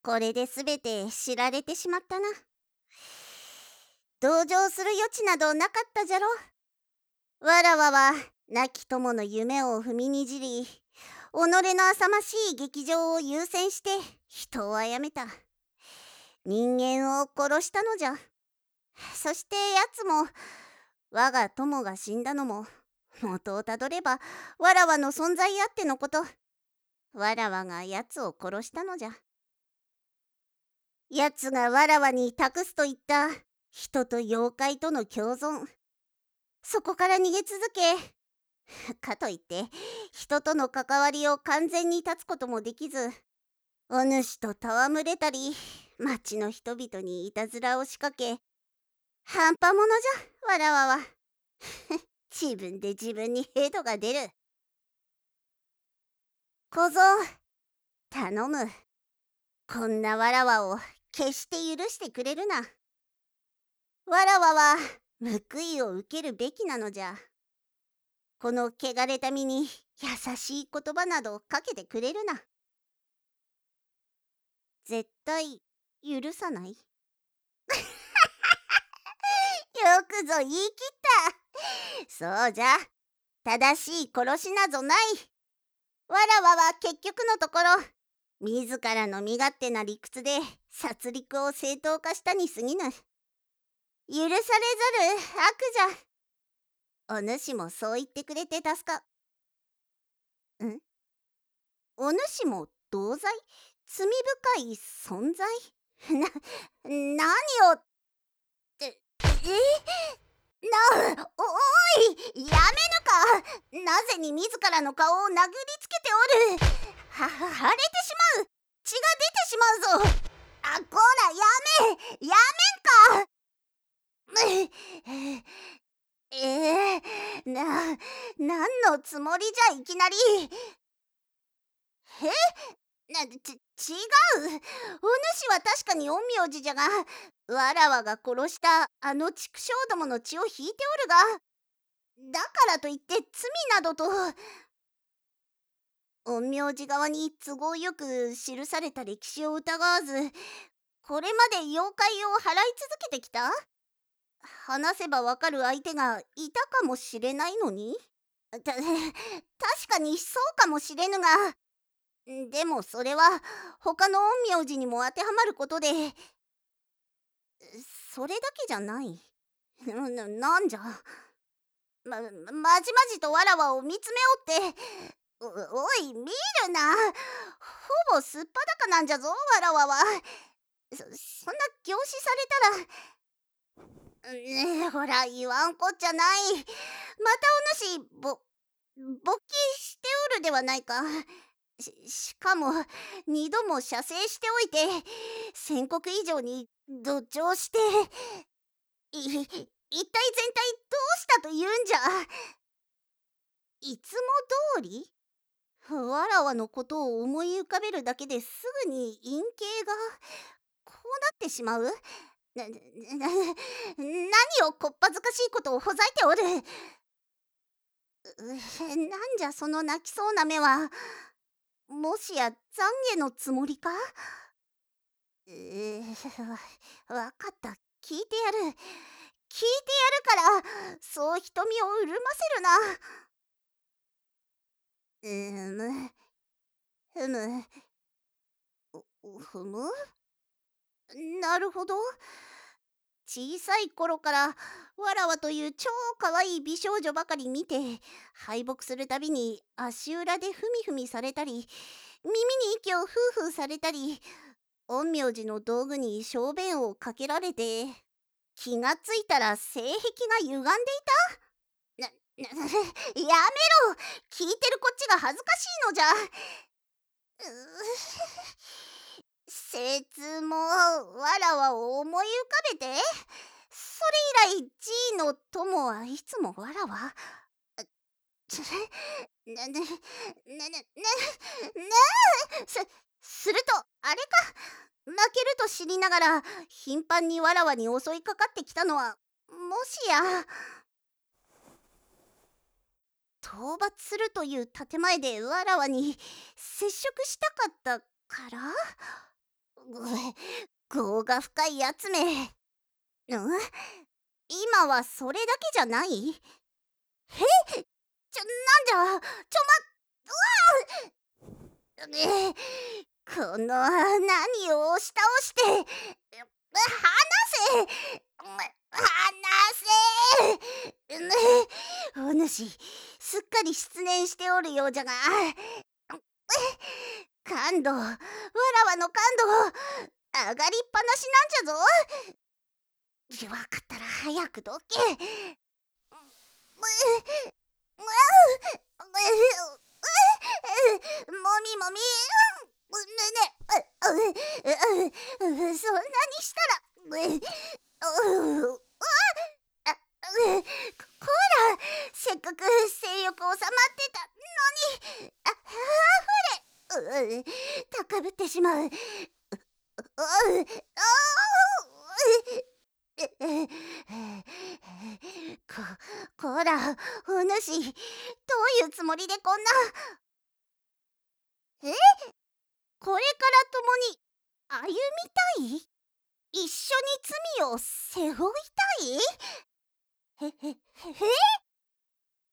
これで全て知られてしまったな。同情する余地などなかったじゃろ。わらわは亡き友の夢を踏みにじり、己の浅ましい劇場を優先して人を殺めた。人間を殺したのじゃ。そして奴も、我が友が死んだのも、元をたどればわらわの存在あってのこと。わらわが奴を殺したのじゃ。奴がわらわに託すと言った人と妖怪との共存。そこから逃げ続け、かといって人との関わりを完全に断つこともできず、お主と戯れたり、町の人々にいたずらを仕掛け、半端者じゃ、わらわは。自分で自分にヘドが出る。小僧、頼む。こんなわらわを決して許してくれるな。わらわは報いを受けるべきなのじゃ。この汚れた身に優しい言葉などかけてくれるな。絶対許さない。よくぞ言い切った。そうじゃ。正しい殺しなぞない。わらわは結局のところ、自らの身勝手な理屈で殺戮を正当化したに過ぎぬ。許されざる悪じゃ。お主もそう言ってくれて助か。お主も同罪？罪深い存在？何をって、おい、やめぬか。なぜに自らの顔を殴りつけておる。腫れてしまう。血が出てしまうぞ。あ、こら、やめんか。何のつもりじゃいきなり。違う。お主は確かに陰陽師じゃが、わらわが殺したあの畜生どもの血を引いておるが、だからといって罪などと。陰陽師側に都合よく記された歴史を疑わず、これまで妖怪を払い続けてきた。話せばわかる相手がいたかもしれないのに。確かにそうかもしれぬが、でもそれは他の陰陽師にも当てはまることで、それだけじゃない。なんじゃ。まじまじとわらわを見つめおって。おい、見るな。ほぼすっぱだかなんじゃぞ、わらわは。そんな凝視されたら。ほら、言わんこっちゃない。またお主、勃起しておるではないか。しかも二度も射精しておいて、宣告以上に同調して、一体全体どうしたと言うんじゃ。いつも通り。わらわのことを思い浮かべるだけですぐに陰茎がこうなってしまう。何をこっぱずかしいことをほざいておる。なんじゃその泣きそうな目は。もしや懺悔のつもりか。わかった。聞いてやる。聞いてやるから、そう瞳を潤ませるな。ふむ。ふむ。なるほど。小さい頃からわらわという超かわいい美少女ばかり見て、敗北するたびに足裏でふみふみされたり、耳に息をフーフーされたり、陰陽師の道具に小便をかけられて、気がついたら性癖が歪んでいた。やめろ。聞いてるこっちが恥ずかしいのじゃ。せつもわらわを思い浮かべて。それ以来 G の友はいつもわらわ。なななななするとあれか。負けると知りながら頻繁にわらわに襲いかかってきたのは、もしや討伐するという建前でわらわに接触したかったから。 業が深いやつめ。今はそれだけじゃない？なんじゃ、この何を押し倒して、離せ、お主、すっかり失念しておるようじゃが、感度、わらわの感度、上がりっぱなしなんじゃぞ。わかったら早くどけ。もみもみ、そんなにしたら、こら、せっかく性欲収まってたのに、高ぶってしまう。こら、お主、どういうつもりでこんな。これから共に歩みたい？一緒に罪を背負いたい？へへへへ